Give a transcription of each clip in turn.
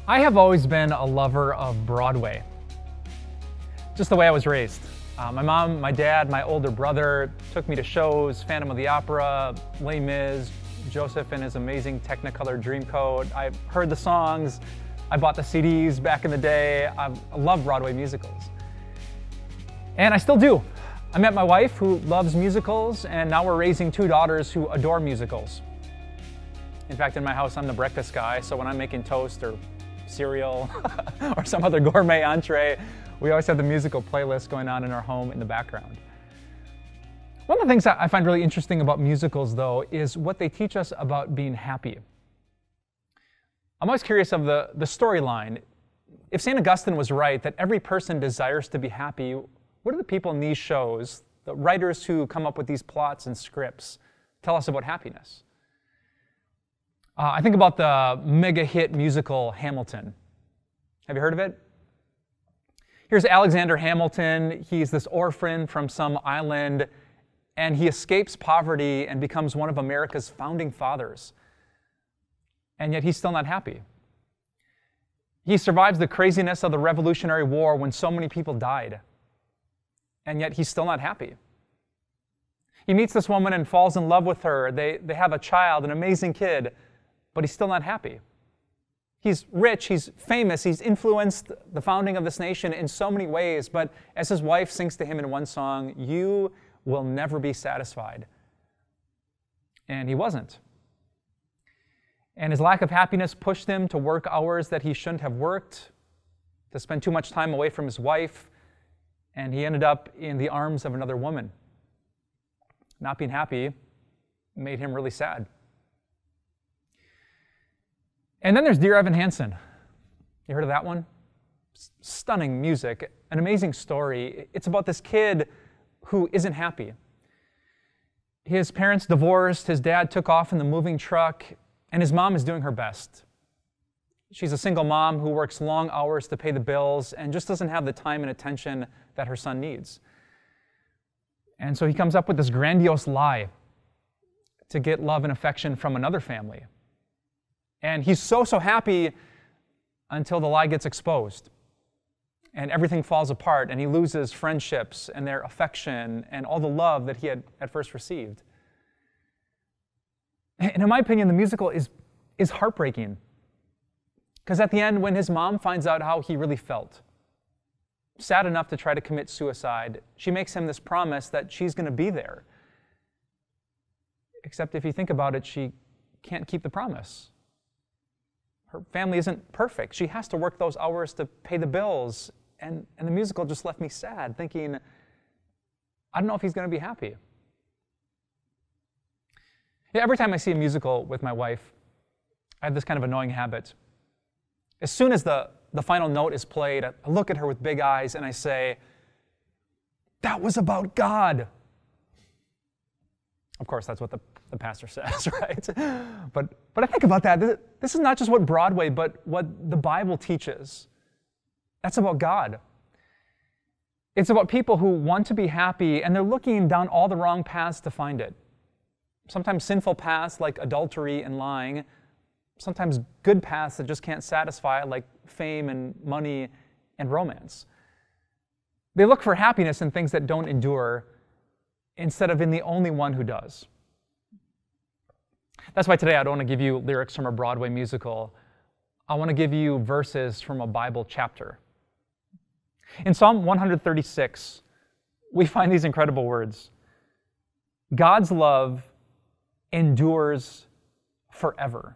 I have always been a lover of Broadway, just the way I was raised. My mom, my dad, my older brother took me to shows, Phantom of the Opera, Les Mis, Joseph and His Amazing Technicolor Dreamcoat. I heard the songs, I bought the CDs back in the day. I love Broadway musicals. And I still do. I met my wife who loves musicals, and now we're raising two daughters who adore musicals. In fact, in my house, I'm the breakfast guy, so when I'm making toast or cereal or some other gourmet entree, we always have the musical playlist going on in our home in the background. One of the things that I find really interesting about musicals, though, is what they teach us about being happy. I'm always curious of the storyline. If St. Augustine was right that every person desires to be happy, what do the people in these shows, the writers who come up with these plots and scripts, tell us about happiness? I think about the mega hit musical Hamilton. Have you heard of it? Here's Alexander Hamilton. He's this orphan from some island, and he escapes poverty and becomes one of America's founding fathers. And yet he's still not happy. He survives the craziness of the Revolutionary War when so many people died. And yet he's still not happy. He meets this woman and falls in love with her. They have a child, an amazing kid, but he's still not happy. He's rich, he's famous, he's influenced the founding of this nation in so many ways, but as his wife sings to him in one song, "You will never be satisfied." And he wasn't. And his lack of happiness pushed him to work hours that he shouldn't have worked, to spend too much time away from his wife, and he ended up in the arms of another woman. Not being happy made him really sad. And then there's Dear Evan Hansen. You heard of that one? Stunning music, an amazing story. It's about this kid who isn't happy. His parents divorced, his dad took off in the moving truck, and his mom is doing her best. She's a single mom who works long hours to pay the bills and just doesn't have the time and attention that her son needs. And so he comes up with this grandiose lie to get love and affection from another family. And he's so happy until the lie gets exposed. And everything falls apart, and he loses friendships and their affection and all the love that he had at first received. And in my opinion, the musical is heartbreaking. Because at the end, when his mom finds out how he really felt, sad enough to try to commit suicide, she makes him this promise that she's going to be there. Except if you think about it, she can't keep the promise. Her family isn't perfect. She has to work those hours to pay the bills. And the musical just left me sad, thinking, I don't know if he's going to be happy. Yeah, every time I see a musical with my wife, I have this kind of annoying habit. As soon as the final note is played, I look at her with big eyes and I say, "That was about God." Of course, that's what the pastor says, right? But I think about that. This is not just what Broadway, but what the Bible teaches. That's about God. It's about people who want to be happy, and they're looking down all the wrong paths to find it. Sometimes sinful paths like adultery and lying. Sometimes good paths that just can't satisfy, like fame and money and romance. They look for happiness in things that don't endure, instead of in the only one who does. That's why today I don't want to give you lyrics from a Broadway musical. I want to give you verses from a Bible chapter. In Psalm 136, we find these incredible words. God's love endures forever.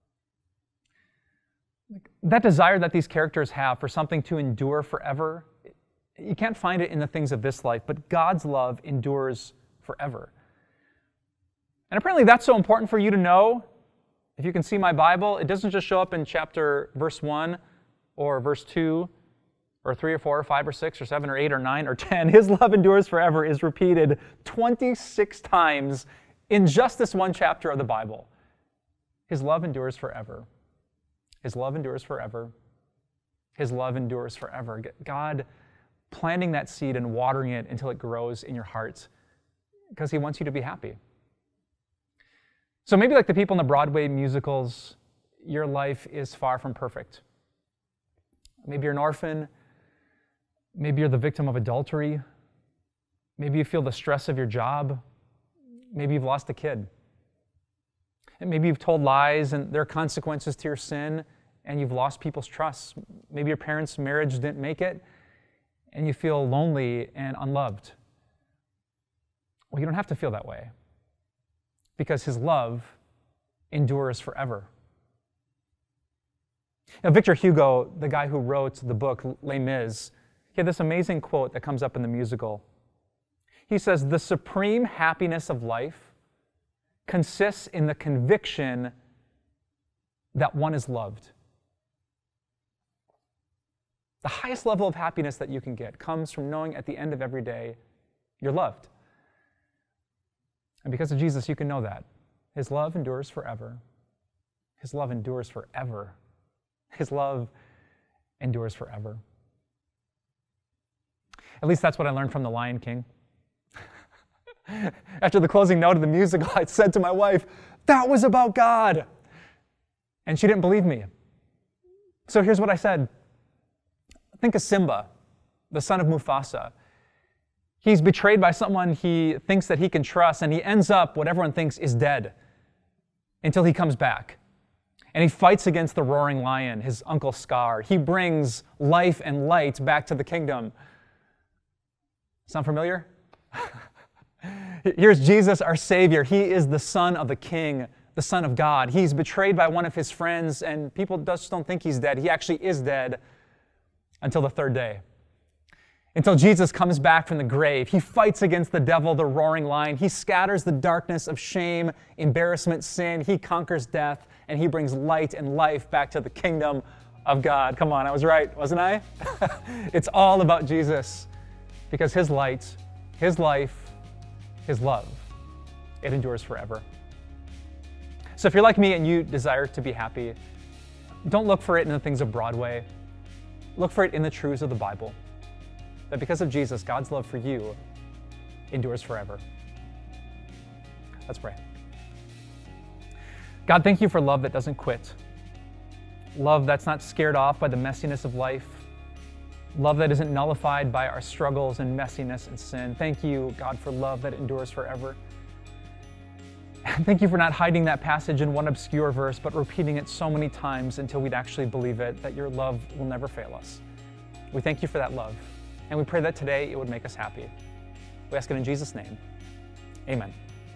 That desire that these characters have for something to endure forever, you can't find it in the things of this life, but God's love endures forever. And apparently that's so important for you to know. If you can see my Bible, it doesn't just show up in verse 1 or verse 2 or 3 or 4 or 5 or 6 or 7 or 8 or 9 or 10. His love endures forever is repeated 26 times in just this one chapter of the Bible. His love endures forever. His love endures forever. His love endures forever. God planting that seed and watering it until it grows in your heart because he wants you to be happy. So maybe like the people in the Broadway musicals, your life is far from perfect. Maybe you're an orphan. Maybe you're the victim of adultery. Maybe you feel the stress of your job. Maybe you've lost a kid. And maybe you've told lies and there are consequences to your sin and you've lost people's trust. Maybe your parents' marriage didn't make it and you feel lonely and unloved. Well, you don't have to feel that way because His love endures forever. Now, Victor Hugo, the guy who wrote the book Les Mis, he had this amazing quote that comes up in the musical. He says, "The supreme happiness of life consists in the conviction that one is loved." The highest level of happiness that you can get comes from knowing at the end of every day you're loved. And because of Jesus, you can know that. His love endures forever. His love endures forever. His love endures forever. At least that's what I learned from The Lion King. After the closing note of the musical, I said to my wife, "That was about God." And she didn't believe me. So here's what I said. Think of Simba, the son of Mufasa. He's betrayed by someone he thinks that he can trust, and he ends up, what everyone thinks, is dead until he comes back. And he fights against the roaring lion, his uncle Scar. He brings life and light back to the kingdom. Sound familiar? Here's Jesus, our Savior. He is the Son of the King, the Son of God. He's betrayed by one of his friends, and people just don't think he's dead. He actually is dead until the third day. Until Jesus comes back from the grave. He fights against the devil, the roaring lion. He scatters the darkness of shame, embarrassment, sin. He conquers death, and he brings light and life back to the kingdom of God. Come on, I was right, wasn't I? It's all about Jesus, because his light, his life, his love, it endures forever. So if you're like me and you desire to be happy, don't look for it in the things of Broadway. Look for it in the truths of the Bible. That because of Jesus, God's love for you endures forever. Let's pray. God, thank you for love that doesn't quit. Love that's not scared off by the messiness of life. Love that isn't nullified by our struggles and messiness and sin. Thank you, God, for love that endures forever. And thank you for not hiding that passage in one obscure verse, but repeating it so many times until we'd actually believe it, that your love will never fail us. We thank you for that love. And we pray that today it would make us happy. We ask it in Jesus' name. Amen.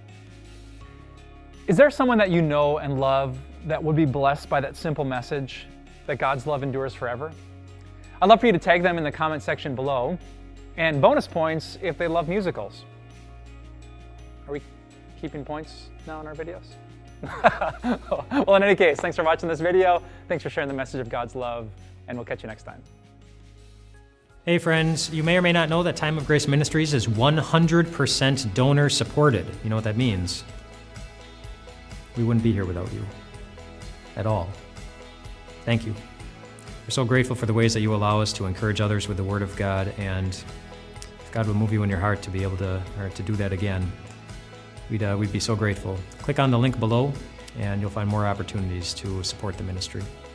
Is there someone that you know and love that would be blessed by that simple message that God's love endures forever? I'd love for you to tag them in the comment section below. And bonus points if they love musicals. Are we keeping points now in our videos? Well, in any case, thanks for watching this video. Thanks for sharing the message of God's love, and we'll catch you next time. Hey friends, you may or may not know that Time of Grace Ministries is 100% donor supported. You know what that means? We wouldn't be here without you. At all. Thank you. We're so grateful for the ways that you allow us to encourage others with the Word of God, and if God would move you in your heart to be able to do that again, we'd be so grateful. Click on the link below, and you'll find more opportunities to support the ministry.